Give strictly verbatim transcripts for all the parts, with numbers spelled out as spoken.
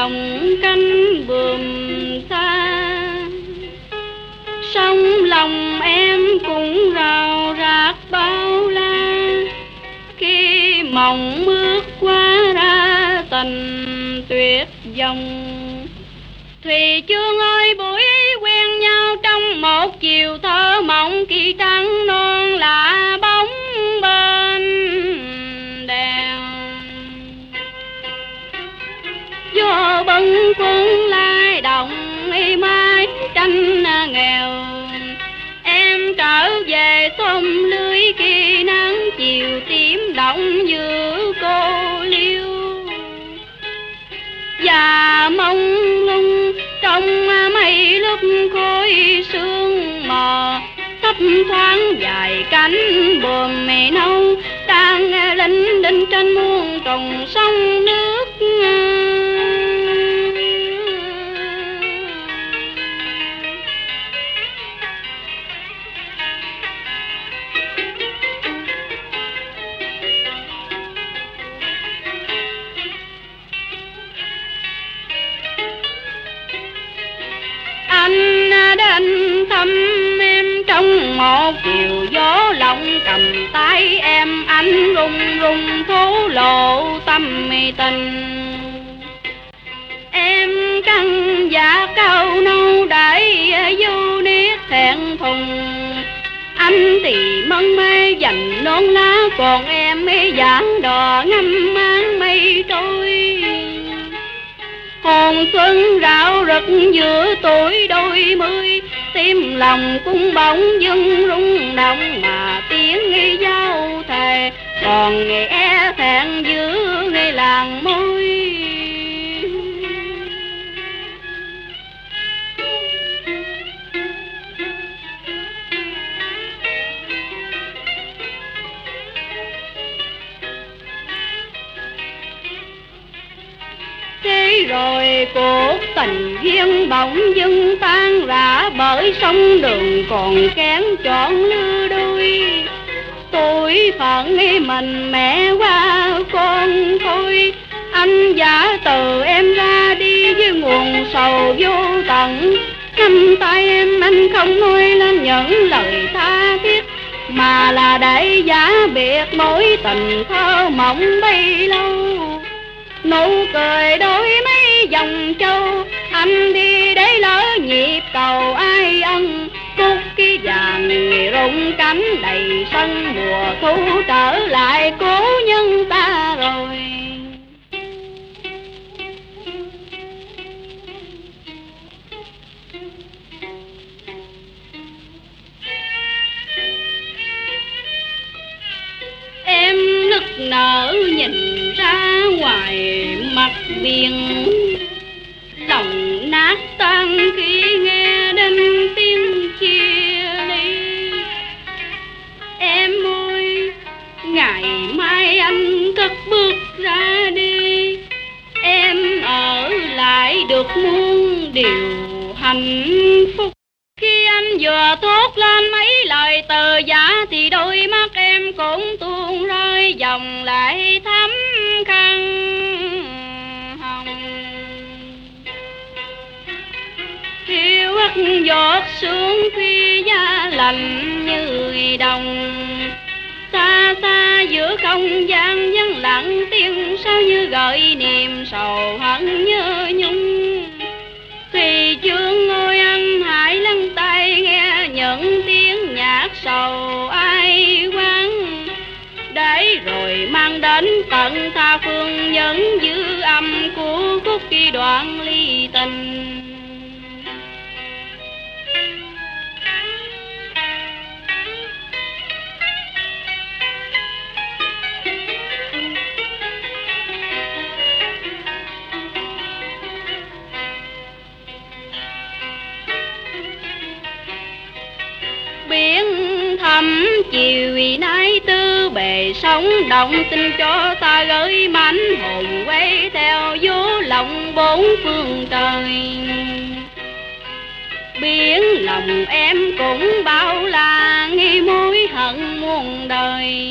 lòng cánh buồm xa. Sông lòng em cũng rào rạc bao la, khi mộng bước qua ra tình tuyệt vọng. Thùy Chương ơi, buổi quen nhau trong một chiều thơ mộng, kỳ trắng non lạ bóng bên đèn. Gió bâng khuâng lai động mái tranh nghèo, em trở về xóm lưới khi nắng chiều tím động giữa cô liêu. Và mong lung trong mây lớp khói sương mờ, thấp thoáng dài cánh buồm mẹ nâu đang linh đinh trên muôn trùng sông nước. Anh đến thăm em trong một chiều gió lộng, cầm tay em anh run run thổ lộ tâm tình. Em căng dạ cao nâu để vô nét thẹn thùng, anh thì mân mê dành non lá, còn em mê giảng đò ngâm mang mây trôi. Hồn xuân rạo rực giữa tuổi đôi mươi, tim lòng cũng bỗng dưng rung động, mà tiếng nghi giao thề còn nghe e thẹn giữa ngay làng môi. Thế rồi cuộc tình duyên bỗng dưng tan rã, bởi sông đường còn kén chọn lứa đôi. Tuổi phận mình mẹ qua con thôi, anh giả từ em ra đi với nguồn sầu vô tận. Nắm tay em anh không nói lên những lời tha thiết, mà là để giả biệt mối tình thơ mộng bấy lâu. Nụ cười đôi mấy dòng châu, anh đi để lỡ nhịp cầu ai ân. Cúc cái vàng rụng cánh đầy sân, mùa thu trở lại cố nhân ta rồi. Em nức nở nhìn ra ngoài mặt biển, lòng nát tan khi nghe đến tiếng chia ly. Em ơi, ngày mai anh cất bước ra đi, em ở lại được muôn điều hạnh phúc. Khi anh vừa thốt lên mấy lời từ giả, thì đôi mắt em cũng tuôn rơi dòng lệ thắm khăn hồng. Phiêu hắt giọt xuống khuya giá lạnh như đồng, xa xa giữa không gian vắng lặng tiếng sao như gợi niềm sầu hận nhớ nhung. Thì Chương ngồi anh hãy lắng tai nghe những tiếng nhạc sầu ai quán, để rồi mang đến tận tha phương những dư âm của khúc kỳ đoạn ly tình. Biển thẳm chiều nay tư bề sóng động, tình cho ta gửi mảnh hồn quay theo vô lòng bốn phương trời. Biển lòng em cũng bao la nghi mối hận muôn đời,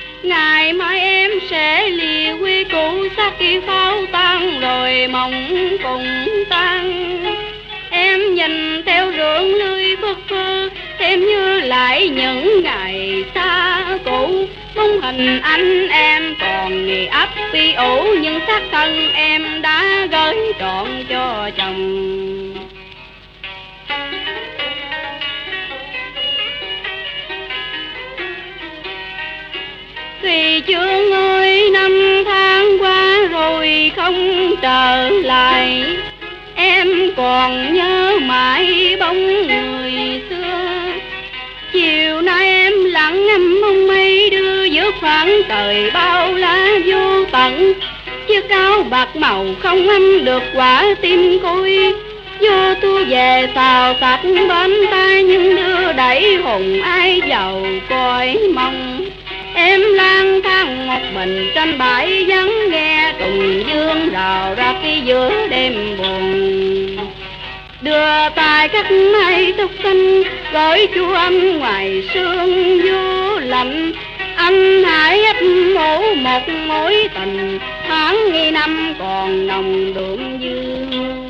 ngày mai em sẽ lìa quê cũ xác khi pháo tan rồi mộng em cùng tan. Em nhìn theo rương lưới phất phơ, thêm như lại những ngày xa cũ. Bóng hình anh em còn nghề ấp bi ủ, nhưng xác thân em đã gửi trọn cho chồng. Vì chương ơi năm tháng qua rồi không trở lại, em còn nhớ mãi bóng người xưa. Chiều nay em lặng ngắm mong mây đưa giữa khoảng trời bao la vô tận. Chiếc áo bạc màu không âm được quả tim côi, vô tu về xào sạch bên tay, nhưng đưa đẩy hùng ai giàu cõi mong. Em lang thang một mình trên bãi vắng, nghe trùng dương rào ra khi giữa đêm buồn. Đưa tay cắt mây tóc xanh, gửi chú anh ngoài sương vô lạnh. Anh hãy ấp ủ một mối tình, tháng nghi năm còn nồng đượm dương.